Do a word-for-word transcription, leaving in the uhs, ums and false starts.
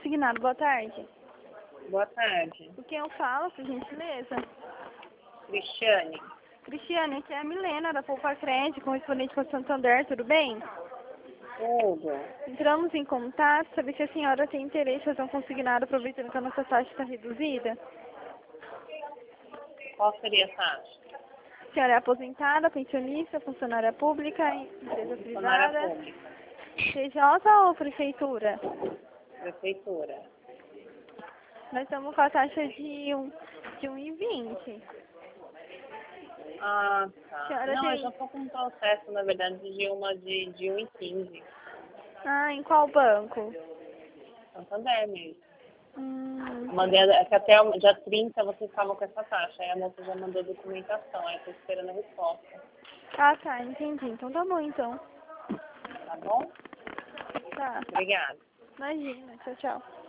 consignado. Boa tarde. Boa tarde. Com quem eu falo, por gentileza? Cristiane. Cristiane, aqui é a Milena, da Poupa Crédito, correspondente com a Santander, tudo bem? Tudo. Entramos em contato, saber se a senhora tem interesse em fazer um consignado, aproveitando que a nossa taxa está reduzida. Qual seria a taxa? A senhora é aposentada, pensionista, funcionária pública, empresa Funcionária privada, pública. C J ou prefeitura? Prefeitura. Nós estamos com a taxa de um, de um e vinte. Ah, tá. Senhora Não, eu tem... já estou com um processo, na verdade, de uma de, de um e quinze. Ah, em qual banco? Santander mesmo. Hum, Mandei, é que até o dia trinta vocês estavam com essa taxa. Aí a moça já mandou documentação, aí estou esperando a resposta. ah, tá, entendi. Então tá bom, então. Tá bom? Tá. Obrigada. Imagina, tchau, tchau.